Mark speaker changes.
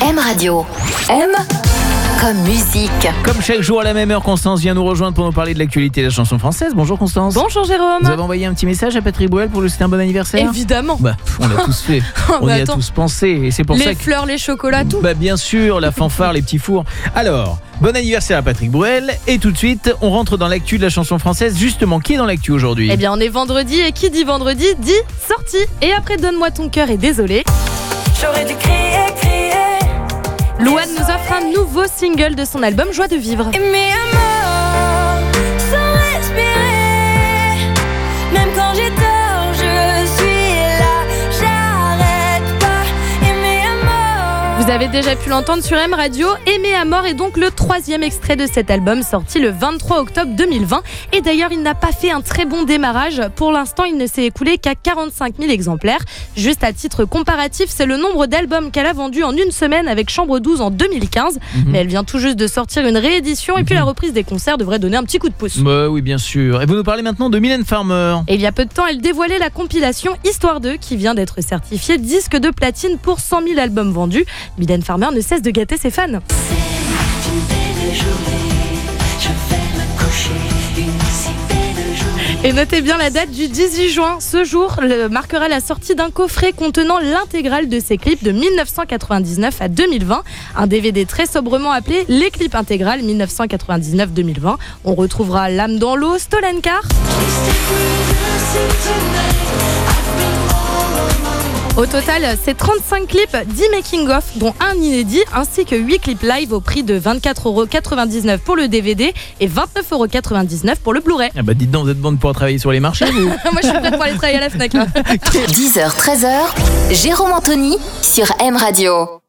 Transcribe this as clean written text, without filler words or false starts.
Speaker 1: M Radio. M comme musique.
Speaker 2: Comme chaque jour à la même heure, Constance vient nous rejoindre pour nous parler de l'actualité de la chanson française. Bonjour Constance.
Speaker 3: Bonjour Jérôme.
Speaker 2: Vous avez envoyé un petit message à Patrick Bruel pour lui souhaiter un bon anniversaire ?
Speaker 3: Évidemment.
Speaker 2: On l'a tous fait. On y a tous pensé. Et c'est pour ça
Speaker 3: les fleurs, les chocolats, tout.
Speaker 2: Bien sûr, la fanfare, les petits fours. Alors, bon anniversaire à Patrick Bruel. Et tout de suite, on rentre dans l'actu de la chanson française. Justement, qui est dans l'actu aujourd'hui ?
Speaker 3: Eh bien, on est vendredi et qui dit vendredi dit sortie. Et après Donne-moi ton cœur et désolé.
Speaker 4: J'aurais dû crier.
Speaker 3: Louane nous offre un nouveau single de son album Joie de vivre.
Speaker 4: Aimer un mort, sans respirer. Même quand j'ai tort, je suis là. J'arrête pas. Aimer un mort.
Speaker 3: Vous avez déjà pu l'entendre sur M Radio. Aimer à mort est donc le 3e extrait de cet album sorti le 23 octobre 2020. Et d'ailleurs, il n'a pas fait un très bon démarrage. Pour l'instant, il ne s'est écoulé qu'à 45 000 exemplaires. Juste à titre comparatif, c'est le nombre d'albums qu'elle a vendu en une semaine avec Chambre 12 en 2015. Mais elle vient tout juste de sortir une réédition et puis la reprise des concerts devrait donner un petit coup de pouce.
Speaker 2: Oui, bien sûr. Et vous nous parlez maintenant de Mylène Farmer.
Speaker 3: Et il y a peu de temps, elle dévoilait la compilation Histoire 2 qui vient d'être certifiée disque de platine pour 100 000 albums vendus. Mylène Farmer ne cesse de gâter ses fans. Et notez bien la date du 18 juin. Ce jour marquera la sortie d'un coffret contenant l'intégrale de ses clips de 1999 à 2020. Un DVD très sobrement appelé Les clips intégral 1999-2020. On retrouvera L'âme dans l'eau, Stolen Car. Au total, c'est 35 clips, 10 making-of, dont un inédit, ainsi que 8 clips live au prix de 24,99€ pour le DVD et 29,99€ pour le Blu-ray.
Speaker 2: Dites donc, vous êtes bonne pour travailler sur les marchés, vous.
Speaker 3: Moi, je suis prête pour aller travailler à la Fnac, là.
Speaker 1: 10h, 13h, Jérôme Anthony sur M Radio.